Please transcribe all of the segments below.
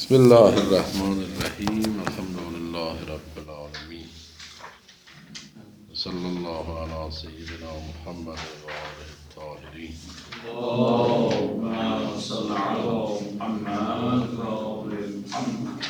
بسم الله الرحمن الرحیم. الحمد لله رب العالمین. صلی الله علی سیدنا محمد و آله الطاهرین. اللهم صل على محمد و آل محمد.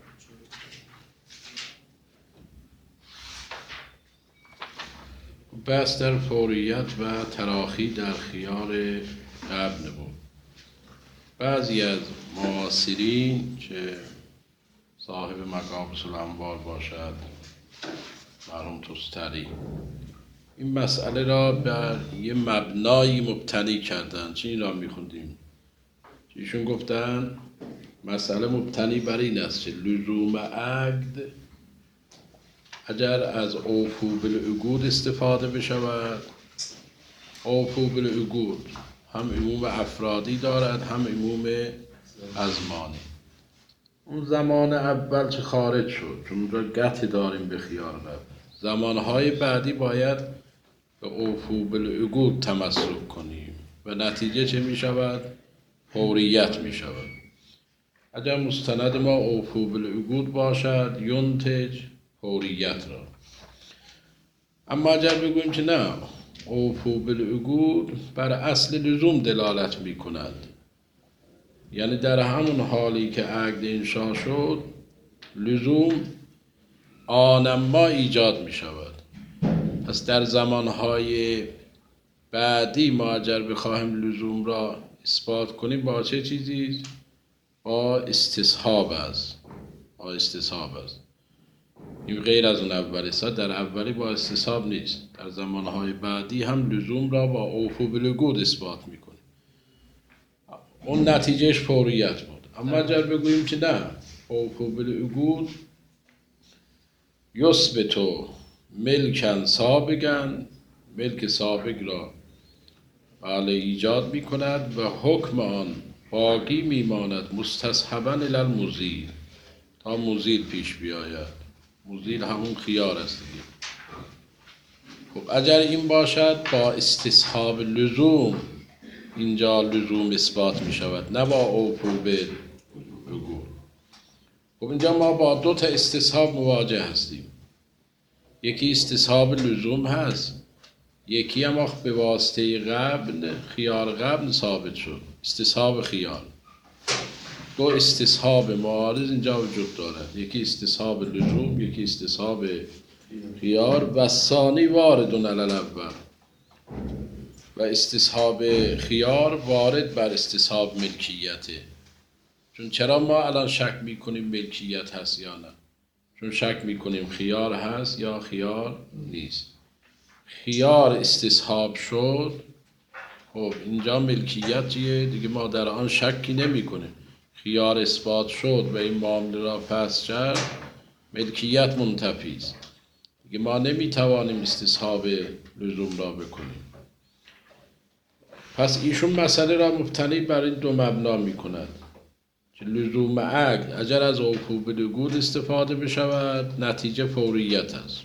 بحث در فوریت و تراخی در خیار قبل بود. بعضی از معاصرین که صاحب مقابس الانوار باشد، مرحوم تستری، این مسئله را بر یه مبنایی مبتنی کردن. چی را میخوندیم؟ ایشون گفتن مسئله مبتنی بر این است که لزوم عقد اگر از اوفو بالعقود استفاده بشود، اوفو بالعقود هم عموم افرادی دارد هم عموم ازمانی. اون زمان اول که خارج شد، چون اونجا قطع داریم به خیار قبل، زمانهای بعدی باید به اوفو بالعقود تمسک کنیم و نتیجه چه می شود؟ فوریت می شود. اگر مستند ما اوفو بالعقود باشد ینتج فوریت را. اما اگر بگوییم که نه، اوفو بالعقود بر اصل لزوم دلالت می کند، یعنی در همون حالی که عقد انشا شد لزوم آنما ایجاد می شود. پس در زمانهای بعدی ما اگر بخواهیم لزوم را اثبات کنیم با چه چیزی؟ با استصحاب است. این غیر از اون اولی است. در اولی با استصحاب نیست. در زمانهای بعدی هم لزوم را با اوفو بالعقود اثبات میکنه. اون نتیجهش فوریت بود. اما اگر بگوییم که نه، اوفو بالعقود یثبتو ملکن سابقن، ملک سابق را بله ایجاد میکند و حکم آن باقی میماند مستصحبا الی المزیل، تا مزیل پیش بیاید. مزیل همون خیار است دیگه. خب اگر این باشد با استصحاب لزوم اینجا لزوم اثبات می شود، نه با اوفو بالعقود. خب اینجا ما با دو تا استصحاب مواجه هستیم. یکی استصحاب لزوم هست، یکی هم به واسطه قبل، خیار قبل ثابت شد، استصحاب خیار. دو استصحاب معارض اینجا وجود دارد، یکی استصحاب لزوم، یکی استصحاب خیار. و ثانی واردون علی الاول، و استصحاب خیار وارد بر استصحاب ملکیته. چون چرا ما الان شک میکنیم ملکیت هست یا نه؟ چون شک میکنیم خیار هست یا خیار نیست. خیار استصحاب شد، خب اینجا ملکیت چیه؟ دیگه ما در آن شکی نمیکنیم. خیار اثبات شد و این معامله را فسخ کرد، ملکیت منتفی است. دیگه ما نمیتوانیم استصحاب لزوم را بکنیم. پس ایشون مسئله را مبتنی بر این دو مبنا میکند که لزوم عقد اگر از اوفو بالعقود استفاده بشود نتیجه فوریت است.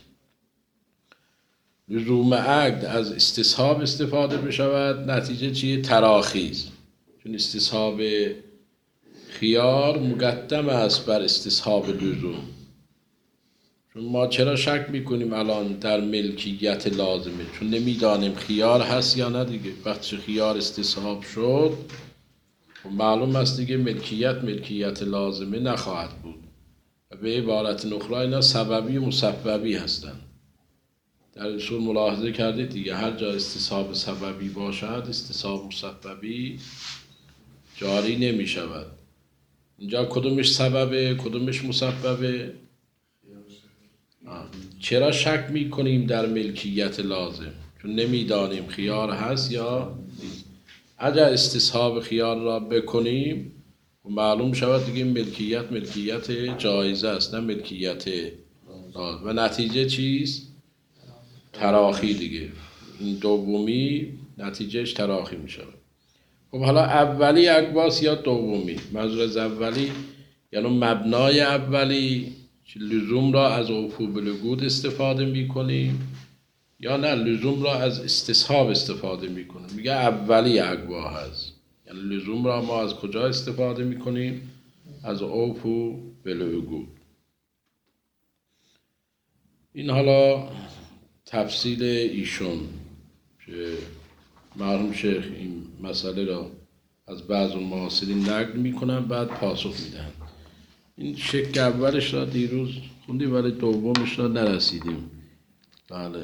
لزوم عقد از استصحاب استفاده بشود نتیجه چیه؟ تراخی است. چون استصحاب خیار مقدم است بر استصحاب لزوم. چون ما چرا شک میکنیم الان در ملکیت لازمه؟ چون نمیدانیم خیار هست یا نه دیگه. وقتی خیار استصحاب شد معلوم است دیگه ملکیت لازمه نخواهد بود. و به عبارت اخرى اینا سببی و مسببی هستند. در اصول ملاحظه کردید دیگه، هر جا استصحاب سببی باشد استصحاب مسببی جاری نمی شود. اینجا کدومش سببه کدومش مسببه؟ چرا شک میکنیم در ملکیت لازم؟ چون نمیدانیم خیار هست یا نیست. اگر استصحاب خیار را بکنیم معلوم شود دیگه ملکیت جایزه است، نه ملکیت لازم. و نتیجه چیست؟ تراخی دیگه. این دومی نتیجهش تراخی می شود. خب حالا اولی اقواس یا دومی؟ منظور از اولی یعنی مبنای اولی که لزوم را از اوفو بالعقود استفاده می کنیم یا نه لزوم را از استصحاب استفاده می کنیم. میگه اولی اقوا هست، یعنی لزوم را ما از کجا استفاده می کنیم؟ از اوفو بالعقود. این حالا تفصیل ایشون که مرحوم شیخ این مسئله را از بعض المعاصرین نقل میکنن بعد پاسخ میدن. این شک اولش را دیروز خوندیم ولی دومش را نرسیدیم. بله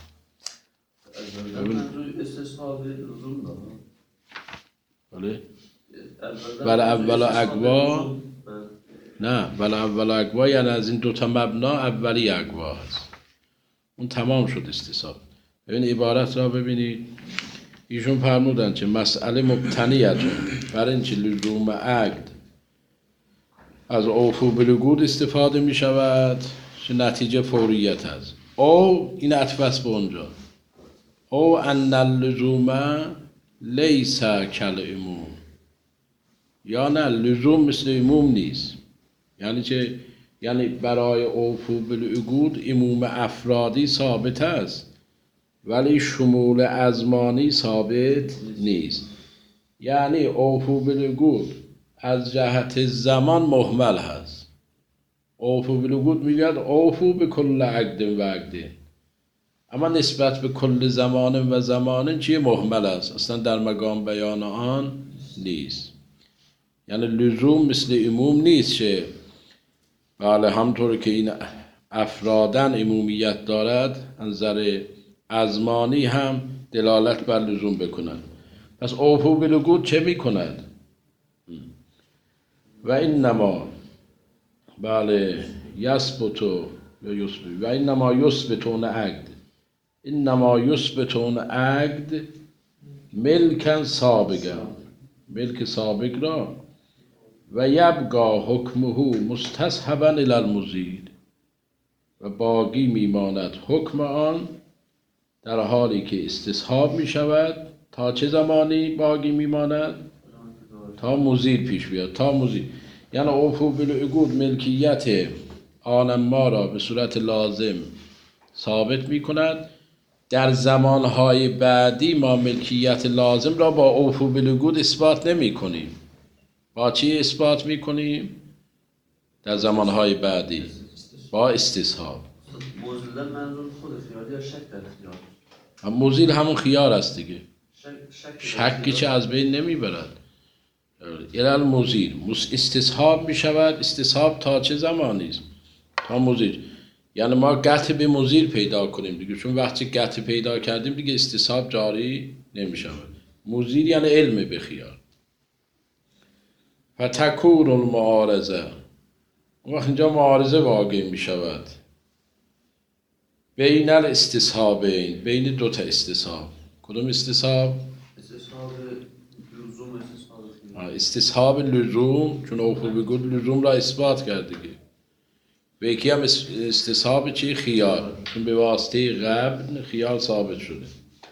استصحاب لزوم داره. بله ولی اول اقوا نه ولی اول اقوا یعنی از این دوتا مبنا اولی اقوا هست، اون تمام شد استصحاب. ببین عبارت را ببینید، ایشون فرمودن که مسئله مبتنیتون برای اینکه لزوم عقد از اوفو بالعقود استفاده می شود که نتیجه فوریت هست، او این عطف است به اونجا، او ان اللزوم لیس کالعموم، یا نه لزوم مثل عموم نیست. یعنی چه؟ یعنی برای اوفو بالعقود عموم افرادی ثابت است ولی شمول ازمانی ثابت نیست. یعنی اوفو بالعقود از جهت زمان مهمل هست. اوفو بالعقود میگوید اوفو به کل عقد و عقد، اما نسبت به کل زمان و زمان چیه؟ مهمل است، اصلا در مقام بیان آن نیست. یعنی لزوم مثل عموم نیست که بله همطور که این افرادن عمومیت دارد از نظر ازمانی هم دلالت بر لزوم بکنند. پس اوفو بالعقود چه میکند؟ و اینما بله یثبتو یا یثبت و اینما یثبتون عقد، اینما یثبتون عقد ملکا سابقا، ملک سابق را، و یبقا حکمه مستصحبا الی المزید، و باقی میماند حکم آن در حالی که استصحاب می شود. تا چه زمانی باقی میماند؟ تا مزید پیش بیاد، تا مزید. یعنی اوفو بالعقود ملکیت آن ما را به صورت لازم ثابت می کند. در زمانهای بعدی ما ملکیت لازم را با اوفو بالعقود اثبات نمی کنیم. با چی اثبات می کنیم؟ در زمانهای بعدی با استصحاب. موزیل منظور خود خیالی یا شک در خیال؟ موزیل همون خیار است دیگه. شکی چه از بین نمی برد. الال موزیل استصحاب می شود. استصحاب تا چه زمانی است؟ تا موزیل. یعنی ما قطع به موزیل پیدا کنیم دیگه، چون وقتی قطع پیدا کردیم دیگه استصحاب جاری نمی شود. موزیل یعنی علم به خیار. فتکون المعارضه، وقت اینجا معارضه واقع می شود بین الاستصحابین، بین دو تا استصحاب. کدوم استصحاب؟ استصحاب لزوم، استصحاب خیال. استصحاب لزوم، چون اوفو بالعقود لزوم را اثبات کرد دیگه. و یکی هم استصحاب چی؟ خیال، چون به واسطه قبل خیال ثابت شده.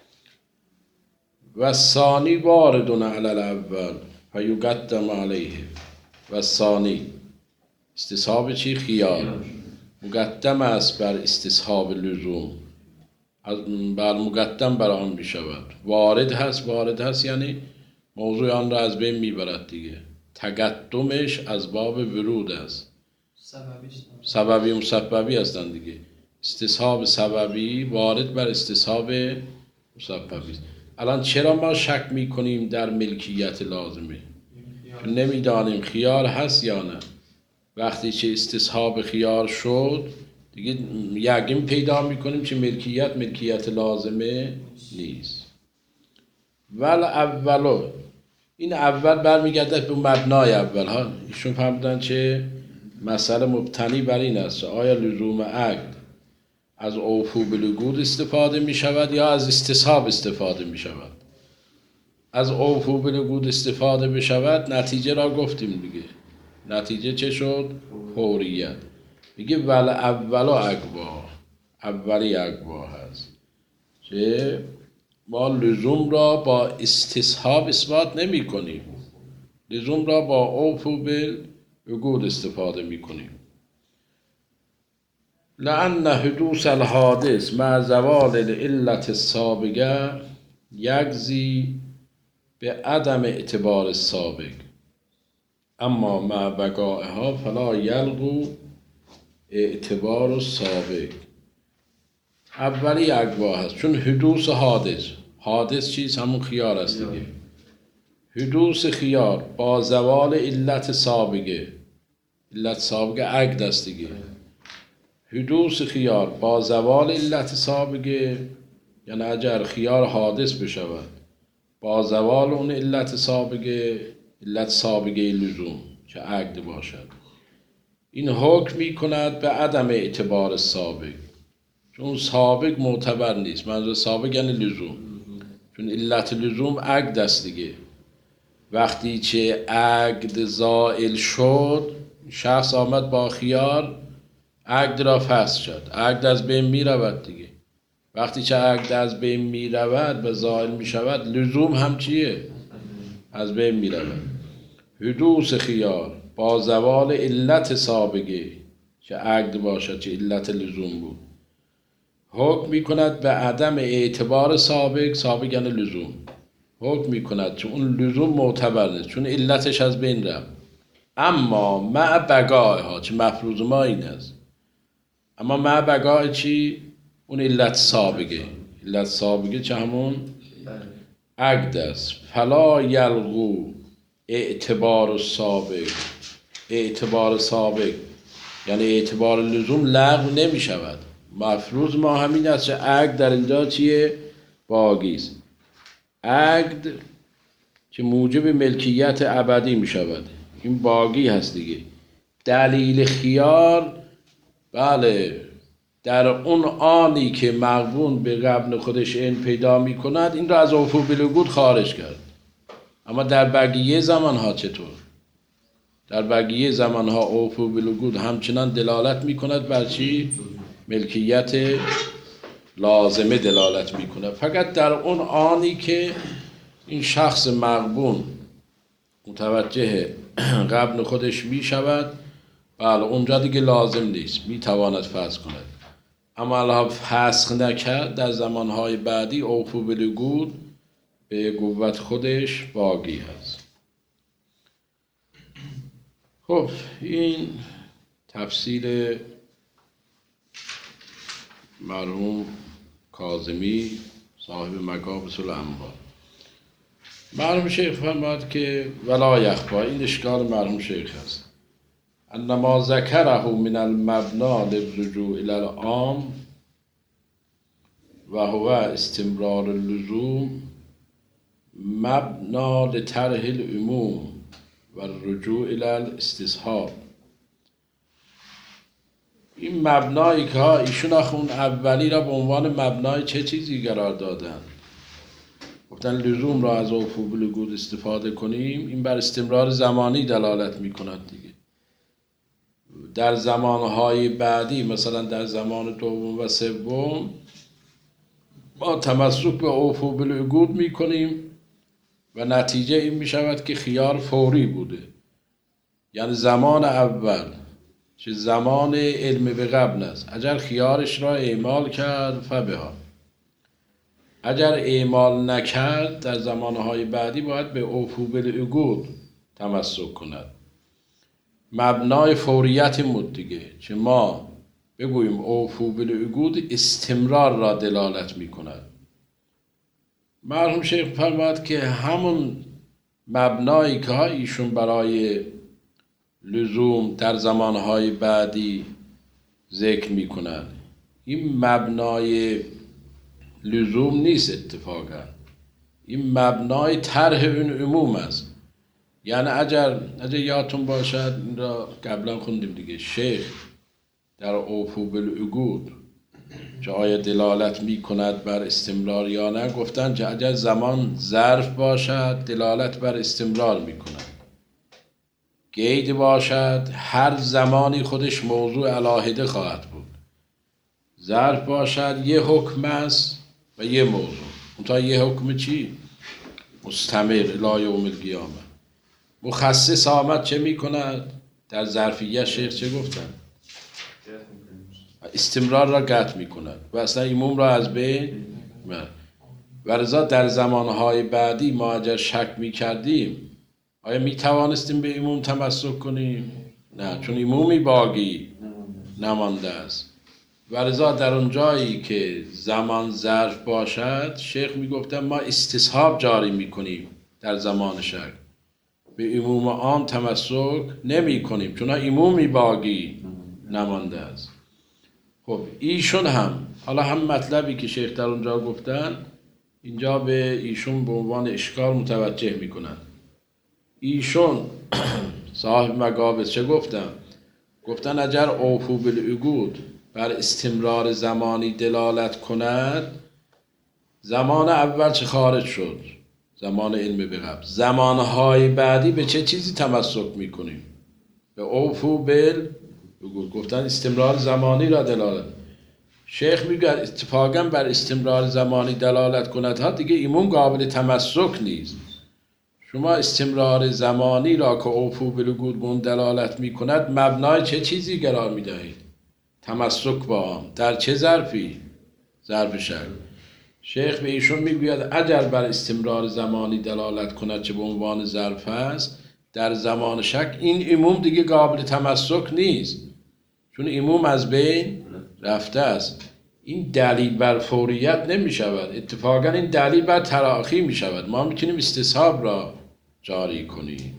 و ثانی واردون علی الاول فیقدم علیه. و ثانی استصحاب چی؟ خیال، مقدم است بر استصحاب لزوم، بر مقدم بر آن می شود. وارد هست، وارد هست یعنی موضوع آن را از بین می برد دیگه. تقدمش از باب ورود است. سببی مسببی هستند دیگه. استصحاب سببی وارد بر استصحاب مسببی. الان چرا ما شک می کنیم در ملکیت لازمه؟ چون نمیدانیم خیار هست یا نه. وقتی چه استصحاب خیار شد دیگه یقین پیدا میکنیم که ملکیت لازمه نیست. ول اولو، این اول برمیگرده به مبنای اول ها. ایشون فهمیدن چه مسئله مبتنی بر این است آیا لزوم عقد از اوفو بالعقود استفاده می شود یا از استصحاب استفاده می شود. از اوفو بالعقود استفاده بشود نتیجه را گفتیم دیگه. نتیجه چه شد؟ فوریت. میگه ول اولو اقوا، اولی اقوا هست که ما لزوم را با استصحاب اثبات نمی کنیم، لزوم را با اوفو بالعقود استفاده می کنیم. لأن حدوث الحادث مع زوال العلت السابقه یجزی به عدم اعتبار السابق. اما مع بقائها فلا یلغو اعتبار السابق. اولی اقوا هست، چون حدوث حادث چیست؟ همون خیار است دیگه. حدوث خیار با زوال علت سابقه، علت سابقه عقد است دیگه. حدوث خیار با زوال علت سابقه، یعنی اگر خیار حادث بشود با زوال اون علت سابقه لزوم که عقد باشد، این حکم می کند به عدم اعتبار سابق، چون سابق معتبر نیست. منظور سابق یعنی لزوم، چون علت لزوم عقد است دیگه. وقتی که عقد زائل شد، شخص آمد با خیار عقد را فسخ شد، عقد از بین می رود دیگه. وقتی که عقد از بین می رود و زائل می شود، لزوم هم چیه؟ از بین می رود. حدوث خیار با زوال علت سابقه که عقد باشد که علت لزوم بود، حکم می کند به عدم اعتبار سابق یعنی لزوم، حکم می کند چون اون لزوم معتبر نیست، چون علتش از بین رفت. اما مع بقائها، چه مفروض ما این است، اما مع بقاء چی؟ اون علت سابقه چه همون عقد است. فلا یلغو اعتبار سابق یعنی اعتبار لزوم لغو نمی شود. مفروض ما همین است که عقد در اینجا چیه؟ باقی است. عقد که موجب ملکیت ابدی می شود، این باقی هست دیگه. دلیل خیار، بله، در اون آنی که مغبون به غبن خودش این پیدا می کند، این را از عفو بالوجود خارج کرد. اما در بقیه زمانها چطور؟ در بقیه زمانها عفو بالوجود همچنان دلالت می کند بر چی؟ ملکیت لازمه دلالت می کند. فقط در اون آنی که این شخص مغبون متوجه غبن خودش می شود، بله اونجا دیگه لازم نیست، می تواند فسخ کند. اما الله فسخ نکرد، در زمانهای بعدی عفو بالوجود به قوت خودش باقی هست. خب این تفسیر مرحوم کاظمی صاحب مقابس الانوار. مرحوم شیخ فرماد که ولا یخفا، این اشکال مرحوم شیخ هست، انما ذکره من المبنا للرجوع الى العام و هو استمرار اللزوم مبنا لطرح العموم و الرجوع الى الاستصحاب. این مبنایی که ایشون اون اولی را به عنوان مبنای چه چیزی قرار دادن؟ گفتن لزوم را از عفو بالوجود استفاده کنیم، این بر استمرار زمانی دلالت می کند دیگه. در زمانهای بعدی، مثلا در زمان دوم و سوم، ما تمسک به عفو بالوجود می کنیم و نتیجه این می شود که خیار فوری بوده. یعنی زمان اول که زمان علم به غبن است، اگر خیارش را اعمال کرد فبها، اگر اعمال نکرد در زمانهای بعدی باید به عفو بالوجود تمسک کند. مبنای فوریت مد دیگه، که ما بگوییم عفو بالوجود استمرار را دلالت می کند. مرحوم شیخ فرماد که همون مبنایی که ایشون برای لزوم در زمانهای بعدی ذکر می کنند، این مبنای لزوم نیست اتفاقا، این مبنای طرح اون عموم است. یعنی اگر یادتون باشد، این را قبلا خوندیم دیگه، شیخ در عفو بالوجود که آیا دلالت می کند بر استمرار یا نه، گفتن که اگر زمان ظرف باشد دلالت بر استمرار می کند، قید باشد هر زمانی خودش موضوع علاهده خواهد بود، ظرف باشد یه حکم است و یه موضوع، منتها یه حکم چی؟ مستمر الی یوم القیامه. مخصص آمد چه می کند؟ در ظرفیه شیخ چه گفتن؟ استمرار را قطع می کند و اصلا عموم را از بین و لذا در زمانهای بعدی ما اگر شک می کردیم آیا می توانستیم به عموم تمسک کنیم؟ نه، چون عمومی باقی نمانده است. و لذا در اون جایی که زمان ظرف باشد، شیخ میگفتن ما استصحاب جاری میکنیم در زمان شک، به عموم آن تمسک نمی کنیم چون عمومی باقی نمانده است. خب ایشون هم حالا هم مطلبی که شیخ در اونجا گفتن اینجا به ایشون به عنوان اشکال متوجه میکنن. ایشون صاحب مقابض چه گفتن؟ گفتن اگر اوفو بالعقود بر استمرار زمانی دلالت کند، زمان اول چه خارج شد؟ زمان علم به قبل. زمانهای بعدی به چه چیزی تمسک میکنیم؟ به اوفو بالعقود. گفتن استمرار زمانی را دلالت. شیخ میگه اتفاقا بر استمرار زمانی دلالت کند ها دیگه عموم قابل تمسک نیست. شما استمرار زمانی را که اوفو بالعقود به اون دلالت میکند مبنای چه چیزی قرار میدهید؟ تمسک با آن. در چه ظرفی؟ ظرف شک. شیخ به ایشون میگوید اگر بر استمرار زمانی دلالت کند چه به عنوان ظرف است، در زمان شک این عموم دیگه قابل تمسک نیست، چون عموم از بین رفته است. این دلیل بر فوریت نمی شود، اتفاقا این دلیل بر تراخی می شود. ما میتونیم استصحاب را جاری کنیم.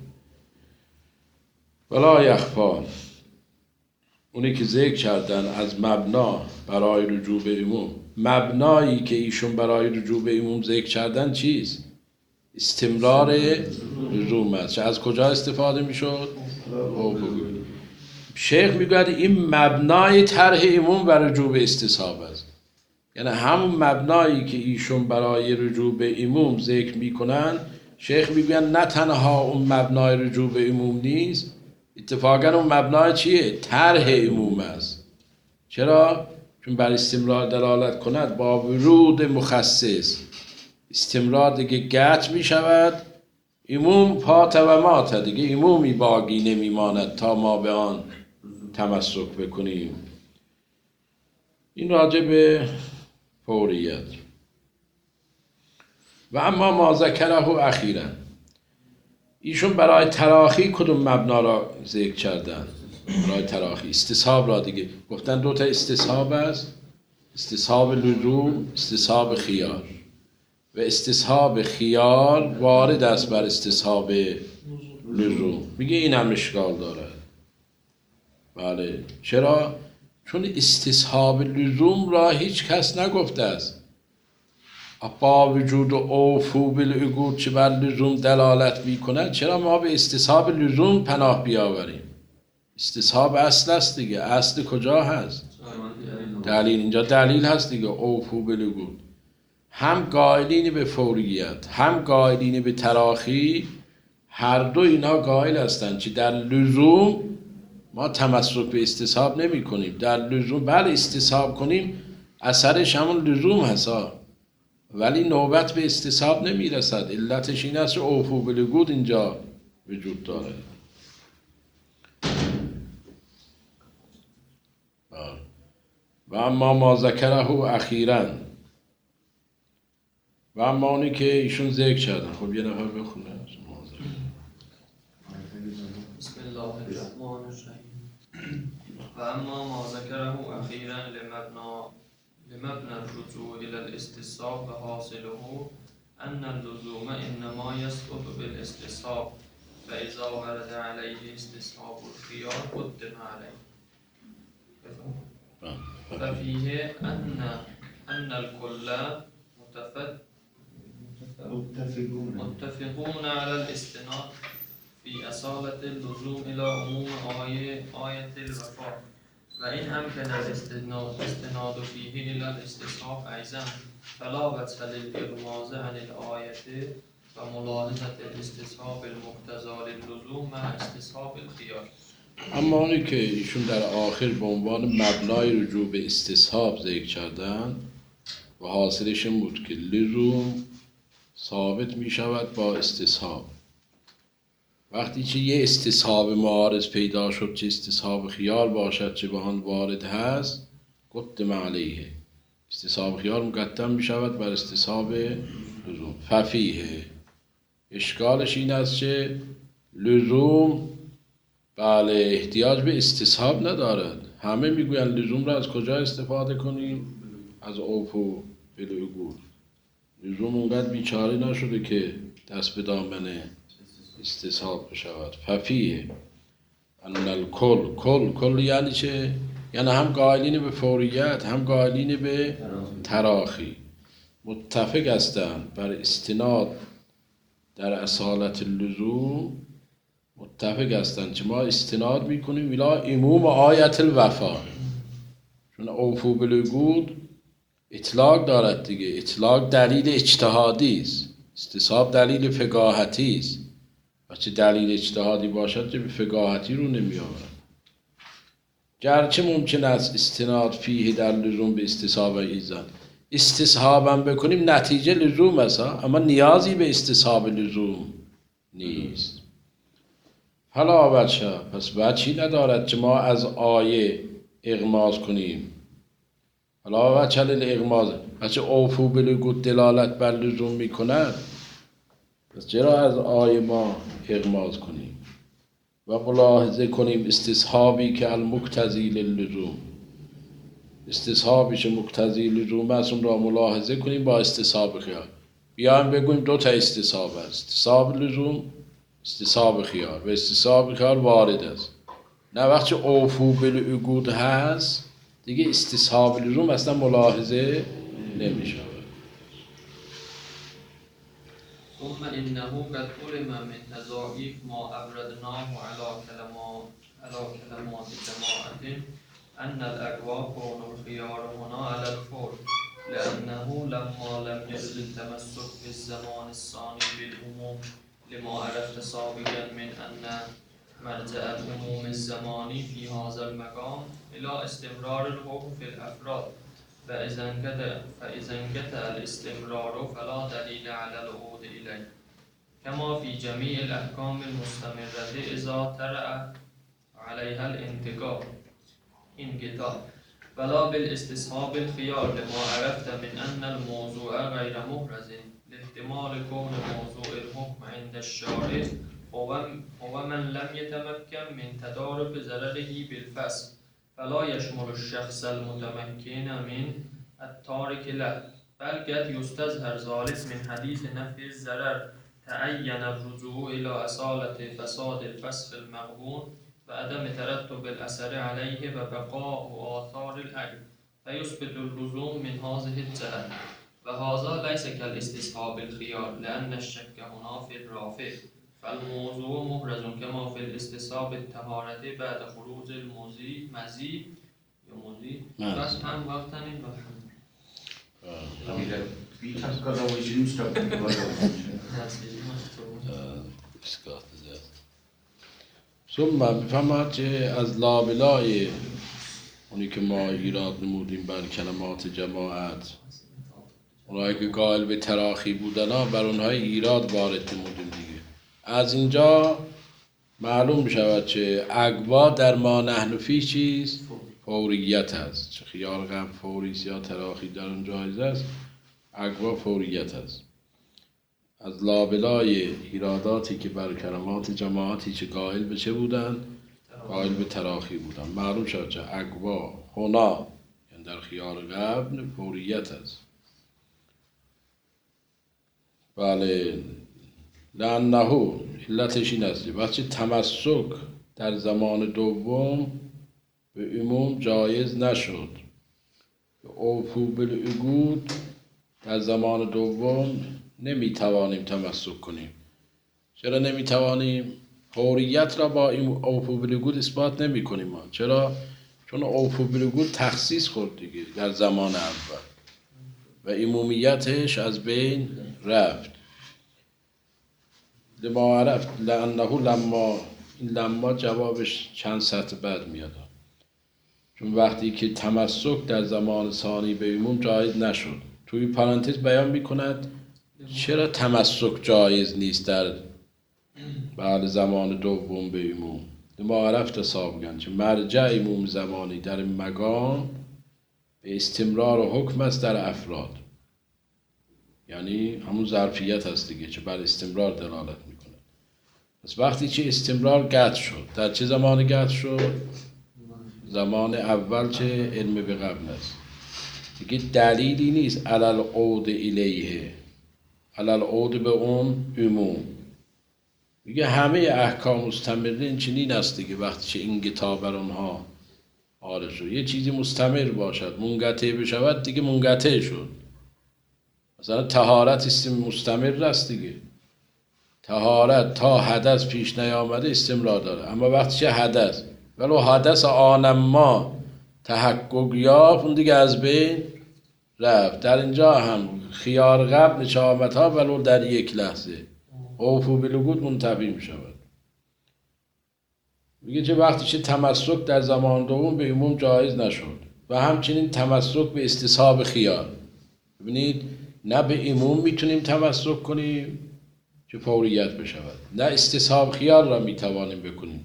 ولا یخفا، اونی که ذکر کردن از مبنا برای رجوع به عموم، مبنایی که ایشون برای رجوع به عموم ذکر کردن چیست؟ استمرار لزوم است. از کجا استفاده میشد؟ شیخ میگوید این مبنای طرح عموم و رجوع به استصحاب است. یعنی همون مبنایی که ایشون برای رجوع به عموم ذکر میکنن، شیخ میگوید نه تنها اون مبنای رجوع به عموم نیست، اتفاقا اون مبنای چیه؟ طرح عموم است. چرا؟ چون بر استمرار دلالت کند با ورود مخصص استمرار دیگه قطع می شود، عموم پات و مات، دیگه عمومی باقی نمیماند تا ما به آن تمسک بکنیم. این راجع به فوریت. و اما ما ذکره اخیراً، ایشون برای تراخی کدوم مبنا را ذکر کردن؟ برای تراخی استصحاب را دیگه گفتن دو تا استصحاب است، استصحاب لزوم، استصحاب خیال. و استصحاب خیال وارد است بر استصحاب لزوم. میگه این هم اشکال داره. بله، چرا؟ چون استصحاب لزوم را هیچ کس نگفته است با وجود اوفو بالعقود چه بر لزوم دلالت میکند، چرا ما به استصحاب لزوم پناه بیاوریم؟ استصحاب اصل است دیگه. اصل کجا هست؟ دلیل. اینجا دلیل هست دیگه. اوفو بالعقود. هم قائلین به فوریت هم قائلین به تراخی، هر دو اینا قائل هستند که در لزوم ما تمسک به استصحاب نمی کنیم. در لزوم بله استصحاب کنیم اثرش همون لزوم هست، ولی نوبت به استصحاب نمی رسد. علتش این است که اوفو بالعقود اینجا وجود داره. و اما ما ذکره اخیراً، و اما اونی که ایشون ذکر کردن. خب یه نفر بخونه. بسم الله الرحمن الرحیم. و اما ما ذکره اخیراً لمبنى الرجوع الى الاستصحاب و حاصله ان اللزوم انما يسقط بالاستصحاب فاذا ورد عليه استصحاب الخيار قدم عليه. ففيه ان الكل متفقون على الاستناد في اصالة اللزوم الى عموم آية الوفاء و این امکن الاستناد فيه الى الاستصحاب ايضا فلا وجه للإغماض عن الآية و ملاحظة الاستصحاب المقتضى للزوم مع استصحاب الخيار. اما اونی که ایشون در آخر به عنوان مبنای رجوع به استصحاب ذکر کردن و حاصلش این بود که لزوم ثابت می شود با استصحاب. وقتی که یه استصحاب معارض پیدا شد، چه استصحاب خیال باشد چه به آن وارد هست، قدم علیه، استصحاب خیال مقدم می شود بر استصحاب لزوم. ففیه، اشکالش این است که لزوم بله احتیاج به استصحاب ندارد. همه میگویند لزوم را از کجا استفاده کنیم؟ از اوفو بالعقود. لزوم اونقدر بیچاره نشده که دست به دامن استصحاب بشود. ففیه ان کل یعنی چه؟ یعنی هم قائلین به فوریت هم قائلین به تراخی متفق هستند بر استناد در اصالت لزوم. متفق هستند که ما استناد میکنیم الی عموم آیت الوفا، چون اوفو بالعقود اطلاق دارد دیگه. اطلاق دلیل اجتهادی است، استصحاب دلیل فقاهتی است. و چه دلیل اجتهادی باشد که به فقاهتی رو نمی آورد. گرچه ممکن است استناد فیه در لزوم به استصحاب ایزان، استصحابم بکنیم نتیجه لزوم است، اما نیازی به استصحاب لزوم نیست. حالا بچه پس بچی ندارد که ما از آیه اغماز کنیم. حالا بچه الاغماز بچه اوفو بالعقود دلالت بر لزوم می کند، پس چرا از آیه ما اغماز کنیم و ملاحظه کنیم استصحابی که المقتضی للزوم، استصحابی که مقتضی لزوم است اون را ملاحظه کنیم با استصحاب خیال. بیایم بگوییم دو تا استصحاب است، استصحاب لزوم، استصحاب خیال. و استصحاب خیال وارد است. نه وقتی اوفو بالعقود هست دیگه استصحاب لزوم اصلا ملاحظه نمیشه. ثم إنه قد علم من تضاعيف ما أبردناه على كلمات جماعة أن الأقوى كون الخيار هنا على الفور، لأنه لما لم يجد التمسك بالزمان الثاني بالعموم لما عرفت سابقا من أن مرجع العموم الزماني في هذا المقام إلى استمرار الحكم في الأفراد، فإذا انقطع الاستمرار فلا دليل على العود إليه، كما في جميع الأحكام المستمرة إذا طرأ عليها الانقطاع فلا بالاستصحاب الخيار لما عرفت من أن الموضوع غير محرز لاحتمال كون موضوع الحكم عند الشارع هو من لم يتمكن من تدارك ضرره بالفصل، فلا يشمل الشخص المتمكن من التارك له، بل قد يستظهر ذلك من حديث نفي الضرر تعين الرجوع إلى أصالة فساد الفسخ المغبون وعدم ترتب الأثر عليه وبقاء آثار الأجر، فيثبت اللزوم من هذه الجهة. وهذا ليس كالاستصحاب الخيار لأن الشك هنا في الرافع، فالموضوع محرز كما في الاستصحاب الطهارة بعد خروج المزي بس هم وقتني بفهم ثم بفهمد که از لابلای اونی که ما ایراد نمودیم بر کلمات جماعت، اونهایی که قائل به تراخی بودن ها بر اونهای ایراد وارد نمودیم دیگه. از اینجا معلوم شود که اقوا در ما نحن فی چیز فوریت است، چه خیال غم فوریست یا تراخی در اون جایز است، اقوا فوریت است. از لابلای ایراداتی که بر کلمات جماعتی که قائل به چه بودن؟ قائل به تراخی بودن، معلوم شد که اقوا هنا یعنی در خیال قبل فوریت است. بله لأنه علتش این است وقتی تمسک در زمان دوم به عموم جایز نشد، اوفو بالعقود در زمان دوم نمیتوانیم تمسک کنیم. چرا نمیتوانیم؟ فوریت را با اوفو بالعقود اثبات نمی کنیم ما. چرا؟ چون اوفو بالعقود تخصیص خورد دیگه در زمان اول و عمومیتش از بین رفت. لما عرفت لأنه لما جوابش چند سطر بعد میاد، چون وقتی که تمسک در زمان ثانی به عموم جایز نشد، توی پرانتز بیان میکند چرا تمسک جایز نیست در بعد زمان دوم به عموم. لما عرفت سابقا که مرجع عموم زمانی در این مقام به استمرار و حکم است در افراد، یعنی همون ظرفیت هست دیگه که بر استمرار دلالت میکنه. پس وقتی که استمرار قطع شد، در چه زمان قطع شد؟ زمان اول که علم به قبل است. دیگه دلیلی نیست علل عود الیه، علل عود به اون عموم. میگه همه احکام مستمره این چنین است دیگه. وقتی که این کتاب بر اونها عارض شد، یه چیزی مستمر باشد منقطع بشود دیگه منقطع شد. مثلا طهارت اسم مستمر است دیگه. طهارت تا حدث پیش نیامده استمرار داره، اما وقتی که حدث ولو حدث آن ما تحقق یافت اون دیگه از بین رفت. در اینجا هم خیار قبل نشامت ها ولو در یک لحظه اوفو بالعقود منتفی می شود. میگه که وقتی که تمسک در زمان دوم به عموم جایز نشد و همچنین تمسک به استصحاب خیار. ببینید نه به عموم میتونیم تمسک کنیم که فوریت بشود، نه استصحاب خیار را میتوانیم بکنیم.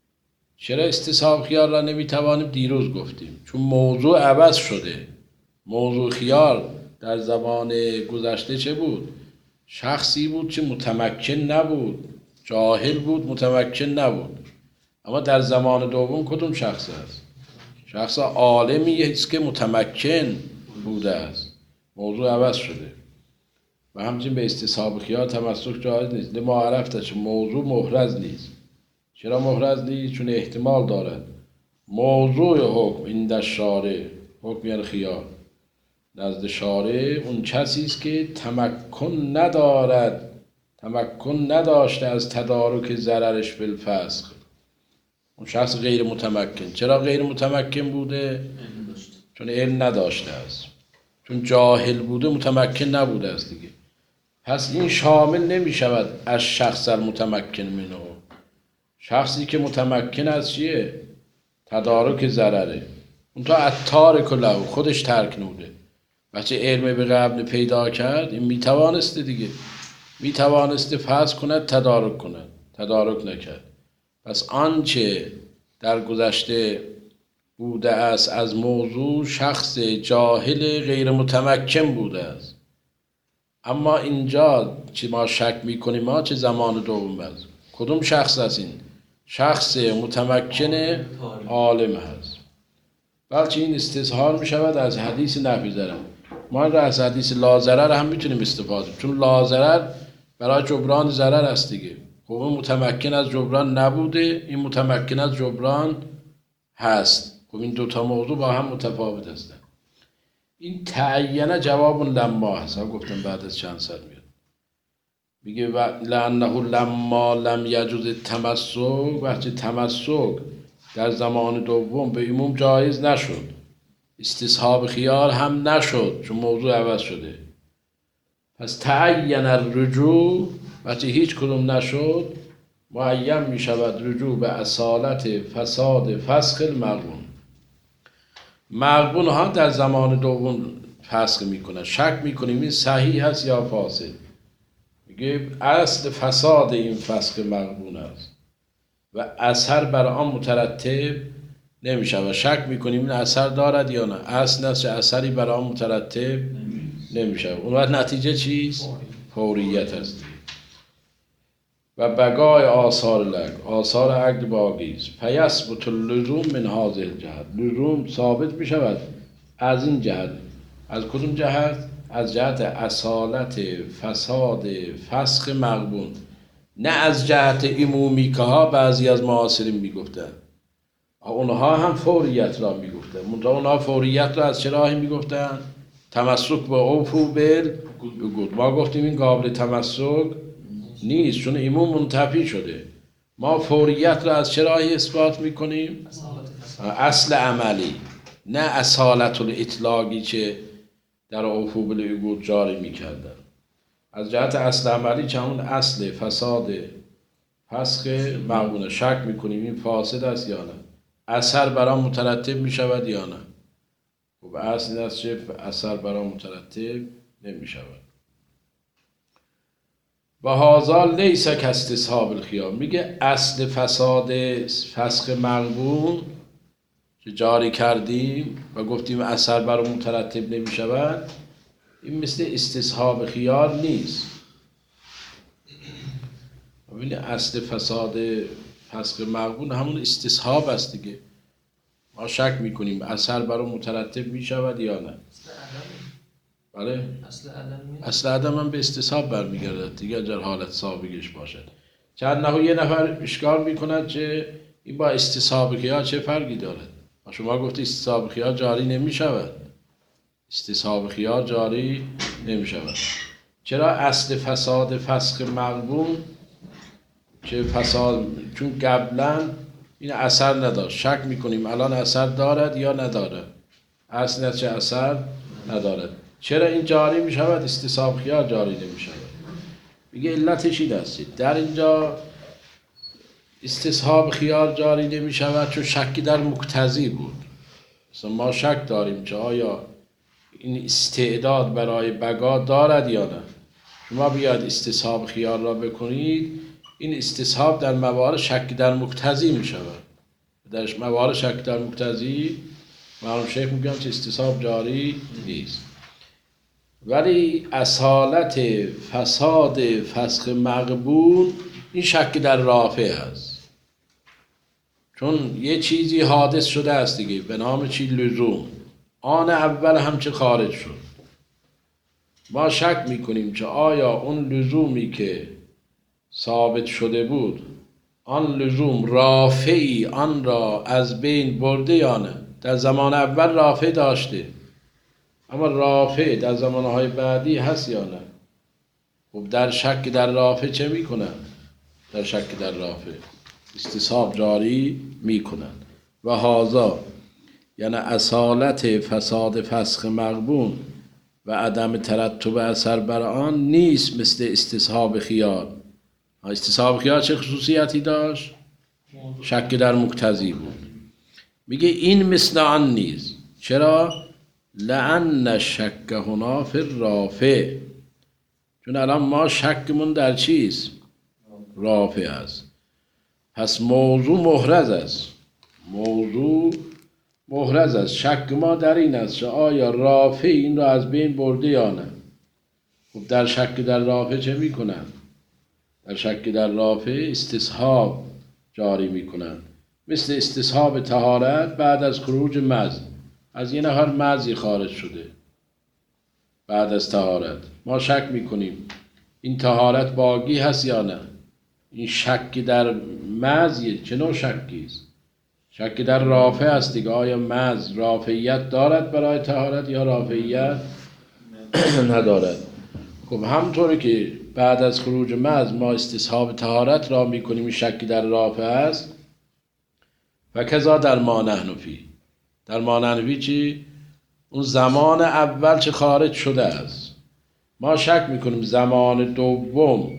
چرا استصحاب خیار را نمیتوانیم؟ دیروز گفتیم چون موضوع عوض شده. موضوع خیار در زمان گذشته چه بود؟ شخصی بود که متمکن نبود، جاهل بود، متمکن نبود. اما در زمان دوم کدوم شخص است؟ شخص عالمی است که متمکن بوده است. موضوع عوض شده و همچنین به استصحاب خیار تمسک جایز نیست. لما عرفته که موضوع محرز نیست. چرا محرز نیست؟ چون احتمال دارد موضوع حکم عند الشارع، حکم یعنی خیار، نزد شارع اون کسی است که تمکن ندارد، تمکن نداشته از تدارک ضررش بالفسخ. اون شخص غیر متمکن. چرا غیر متمکن بوده؟ چون علم نداشته است. چون جاهل بوده متمکن نبوده است دیگه. پس این شامل نمی شود از شخص المتمکن منه. شخصی که متمکن از چیه؟ تدارک ضرره. اون تا التارک له، خودش ترک نوده. بچه علم به قبل پیدا کرد، این میتوانسته دیگه، میتوانسته فحص کند، تدارک کند، تدارک نکرد. پس آنچه در گذشته بوده است از موضوع شخص جاهل غیر متمکن بوده است. اما اینجا چی ما شک میکنیم؟ ما چه زمان دوم است؟ کدوم شخص است این؟ شخص متمکن عالم هست. بلکه این استظهار میشود از حدیث نفی ضرر. ما این را از حدیث لا ضرر هم میتونیم استفاده، چون لا ضرر برای جبران ضرر است دیگه. خب متمکن از جبران نبوده، این متمکن از جبران هست. خب این دوتا موضوع با هم متفاوت هستند. این تعینه جواب لما هست. هم گفتم بعد از چند سال میاد. میگه لانه لما لم یجوز تمسک، وقتی تمسک در زمان دوم به عموم جایز نشد، استصحاب خیار هم نشد چون موضوع عوض شده. پس تعین الرجوع، وقتی هیچ کدوم نشد معین می شود رجوع به اصالت فساد فسخ المغبون. مغبون ها در زمان دوم فسخ می کنند. شک می کنیم این صحیح هست یا فاسد. میگه اصل فساد این فسخ مغبون است و اثر بر آن مترتب نمی شود. شک می کنیم این اثر دارد یا نه. اصل است که اثری بر آن مترتب نمی شود. اون وقت نتیجه چیست؟ فوریت است. و بقای آثار لگ، آثار عقد باقی است. فیثبت اللزوم من هذه الجهت، لزوم ثابت می شود از این جهت. از کدوم جهت؟ از جهت اصالت فساد فسخ مغبون، نه از جهت عمومی که ها بعضی از معاصرین می گفتن. اونها هم فوریت را می گفتن. اونها فوریت را از چه راهی می گفتن؟ تمسک با اوفو بالعقود. ما گفتیم این قابل تمسک نیست چون عموم منتفی شده. ما فوریت را از چه راهی اثبات می کنیم؟ اصل عملی، نه اصالت الاطلاقی که در اوفو بالعقود جاری می کردن. از جهت اصل عملی که همون اصل فساد فسخ مغبون، شک می کنیم این فاسد است یا نه، اثر برام مترتب می شود یا نه. خب اصل این است که اثر برام مترتب نمی شود. و هذا لیس کاستصحاب الخیار. میگه اصل فساد فسخ مغبون که جاری کردیم و گفتیم اثر برام مترتب نمی شود، این مثل استصحاب خیار نیست. ببین اصل فساد فسخ مقبول همون استصحاب است دیگه. ما شک میکنیم اثر بر اون مترتب میشود یا نه. بله؟ اصل عدم هم به استصحاب برمیگردد دیگه اگر حالت سابقش باشد. چند یه نفر اشکال میکند که این با استصحاب خیال چه فرقی دارد؟ شما گفتی استصحاب خیال جاری نمیشود. استصحاب خیال جاری نمیشود. چرا اصل فساد فسخ مقبول چه فساد؟ چون قبلا این اثر نداشت. شک میکنیم الان اثر دارد یا ندارد. اصل چه اثر ندارد. چرا این جاری میشود استصحاب خیال جاری نمیشود؟ میگه علتش این است. در اینجا استصحاب خیال جاری نمیشود چون شکی در مقتضی بود. مثلا ما شک داریم که آیا این استعداد برای بقا دارد یا نه. شما بیاد استصحاب خیال را بکنید، این استصحاب در موارد شک در مقتضی می شود. در موارد شک در مقتضی معلوم شیخ میگن که استصحاب جاری نیست. ولی اصالت فساد فسخ مقبول این شک در رافع است. چون یه چیزی حادث شده است دیگه به نام چی؟ لزوم. آن اول هم چه خارج شد. ما شک میکنیم که آیا اون لزومی که ثابت شده بود آن لزوم رافعی آن را از بین برده یا نه. در زمان اول رافع داشته اما رافع در زمانهای بعدی هست یا نه. خب در شک در رافع چه میکنن؟ در شک در رافع استصحاب جاری میکنن. و هذا یعنی اصالت فساد فسخ مقبول و عدم ترتب اثر بر آن نیست مثل استصحاب خیال. استصحاب خیال چه خصوصیتی داشت؟ شک در مقتضی بود. میگه این مثل آن نیست. چرا؟ لأن شک هنا فی الرافع. چون الان ما شکمون در چیست؟ رافع است. پس موضوع محرز است. موضوع محرز است. شک ما در این است که آیا رافع این را از بین برده یا نه. خب در شک در رافع چه میکنن؟ در شک در رافع استصحاب جاری میکنن. مثل استصحاب طهارت بعد از خروج مز. از یه نفر مزی خارج شده بعد از طهارت، ما شک میکنیم این طهارت باقی هست یا نه. این شک در مزی چه نوع شکی است؟ شک در رافع است دیگه. آیا مز رافعیت دارد برای طهارت یا رافعیت ندارد؟ خب همطوری که بعد از خروج مز ما استصحاب طهارت را میکنیم این شک در رافع است و کذا در ما نحن فی. در ما نحن فی چی؟ اون زمان اول چه خارج شده است. ما شک میکنیم زمان دوم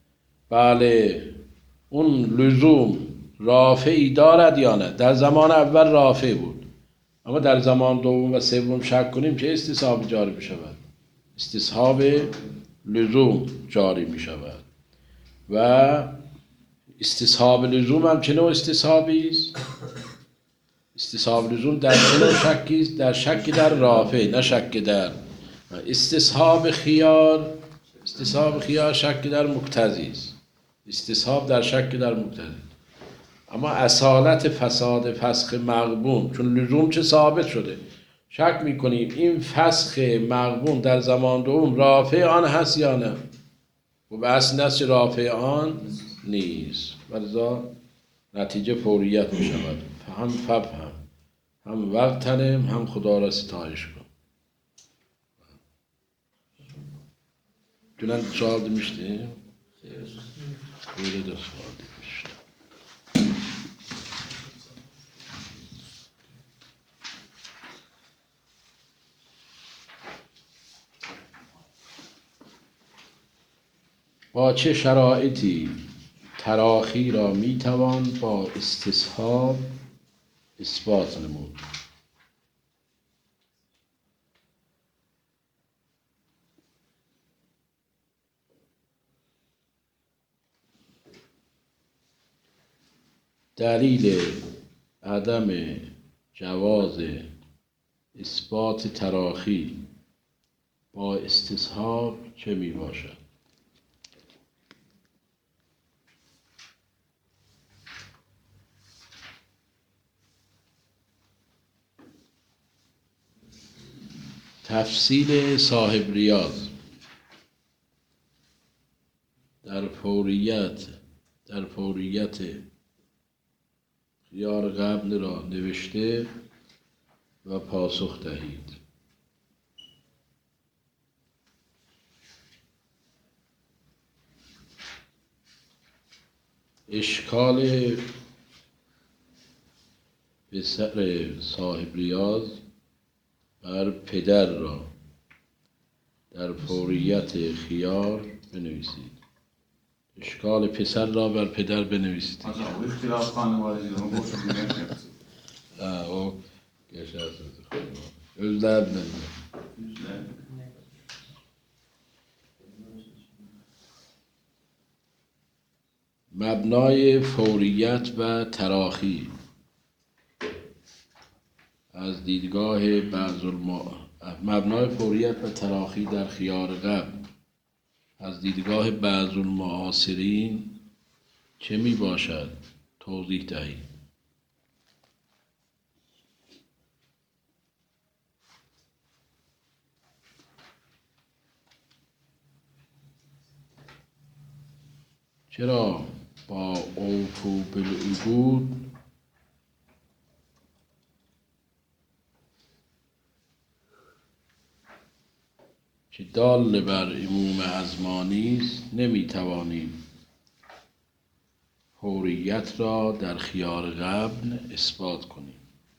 بله اون لزوم رافعی دارد یا نه. در زمان اول رافع بود اما در زمان دوم و سوم شک کنیم چه استصحاب جاری می شود؟ استصحاب لزوم جاری می شود. و استصحاب لزوم هم چه نوع استصحابی است؟ استصحاب لزوم در چه نوع شکی است؟ در شک در رافع نه شک در استصحاب خیار. استصحاب خیار شک در مقتضی است. استصحاب در شک در مقتضی. اما اصالت فساد فسخ مغبون چون لزوم چه ثابت شده شک میکنیم این فسخ مغبون در زمان دوم رافع آن هست یا نه. و به اصل است رافع آن نیست. ولذا نتیجه فوریت می شود. هم فهم هم وقتنم هم خدا را ستایش کن. جنان سوال demişti. Böyle de sual demiş. با چه شرایطی تراخی را میتوان با استصحاب اثبات نمود؟ دلیل عدم جواز اثبات تراخی با استصحاب چه می باشد؟ تفصیل صاحب ریاض در فوریت خیار قبل را نوشته و پاسخ دهید. اشکال پسر صاحب ریاض بر پدر را در فوریت خیار بنویسید. اشکال پسر را بر پدر بنویسید. اختلاف خانوادگی رو گفتم میگم. او گشت öz درد نمیده. مبنای فوریت و تراخی از دیدگاه مبنای فوریت و تراخی در خیار قبل از دیدگاه بعض المعاصرین چه می باشد؟ توضیح دهید. چرا با اوفو بالعقود که دال بر عموم ازمانی است نمیتوانیم فوریت را در خیار قبل اثبات کنیم؟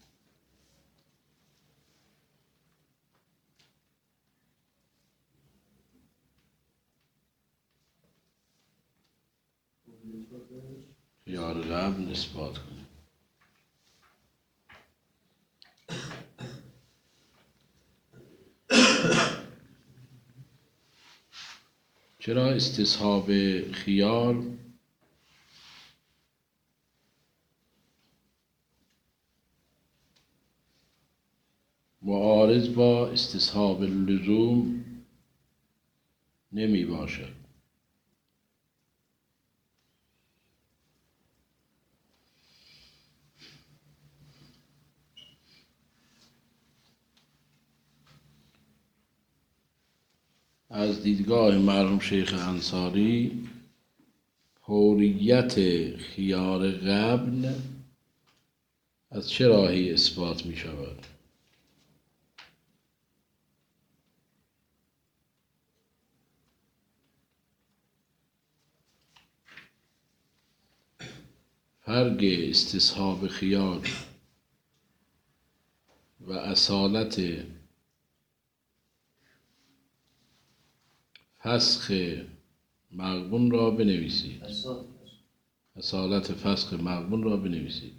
خیار قبل اثبات کنیم. چرا استصحاب خیار معارض با استصحاب لزوم نمی باشد؟ از دیدگاه مرحوم شیخ انصاری فوریت خیار قبل از چه راهی اثبات می شود؟ فرق استصحاب خیار و اصالت فسخ مغبون را بنویسید. اصالت فسخ مغبون را بنویسید.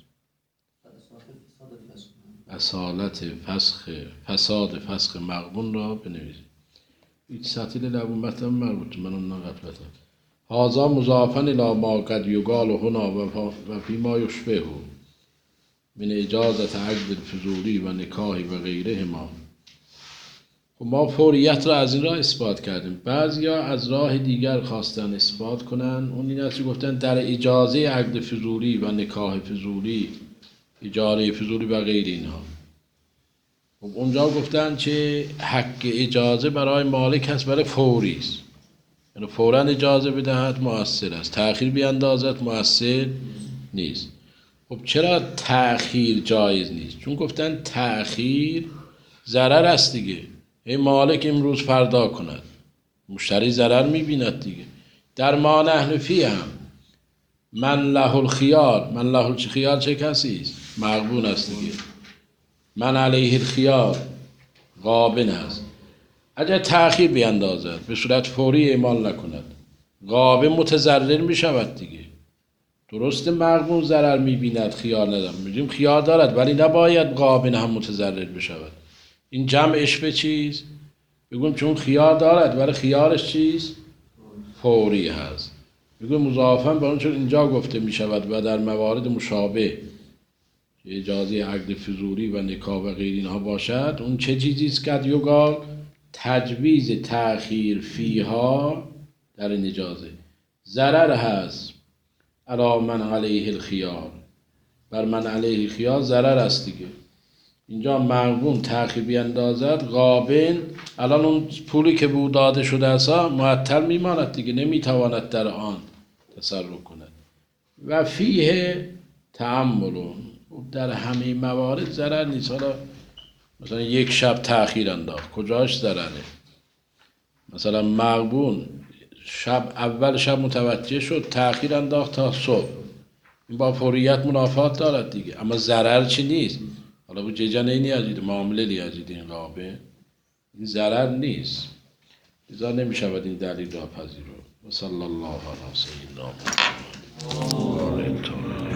اصالت فساد فسخ مغبون را بنویسید. هیچ سطیل لبون متن مربوط من اون غفلتم. هذا مضافا الی ما قد یقال هنا و فی ما یشبهه من اجازت عقد الفضولی و نکاحی و غیرهما. ما فوریت را از این راه اثبات کردیم. بعضیا از راه دیگر خواستن اثبات کنن. اون این است که گفتن در اجازه عقد فضولی و نکاح فضولی، اجاره فضولی و غیر اینها. خب اونجا گفتن که حق اجازه برای مالک هست، برای فوری است. یعنی فوراً اجازه بدهد مؤثر است، تأخیر بیندازد مؤثر نیست. خب چرا تأخیر جایز نیست؟ چون گفتن تأخیر ضرر است دیگه. این مالک امروز فردا کند، مشتری ضرر می‌بیند دیگه. در ما نحن فیه هم من له الخیار، من له الخیار چه کسی است؟ مغبون است دیگه. من علیه الخیار غابن است. اگر تأخیر بیندازد به صورت فوری اعمال نکند، غابن متضرر می شود دیگه. درسته مغبون ضرر می بیند، خیار ندارد، میگیم خیار دارد ولی نباید غابن هم متضرر بشود. این جمعش به چیز بگویم چون خیار دارد ولی خیارش چیز فوری هست. بگویم مضافاً به اون چون اینجا گفته می شود و در موارد مشابه اجازه عقد فضولی و نکاح و غیر اینها باشد، اون چه چیزی است که یقال تجویز تأخیر فیها در این اجازه ضرر هست علی من علیه الخیار، بر من علیه الخیار ضرر است دیگه. اینجا مغبون تأخیر بیندازد، غابن الان اون پولی که به او داده شده است معطل میماند دیگه، نمیتواند در آن تصرف کند. و فیه تأملون، در همه موارد ضرر نیست. حالا مثلا یک شب تأخیر انداخت، کجاش ضرره؟ مثلا مغبون اول شب متوجه شد، تأخیر انداخت تا صبح، این با فوریت منافات دارد دیگه، اما ضرر چی نیست. حالا bu gece neyi نیازید؟ معامله نیازید این غابه، این ضرر نیست. لذا نمیشود این دلیل را پذیرفت. و صلی الله علی سیدنا محمد.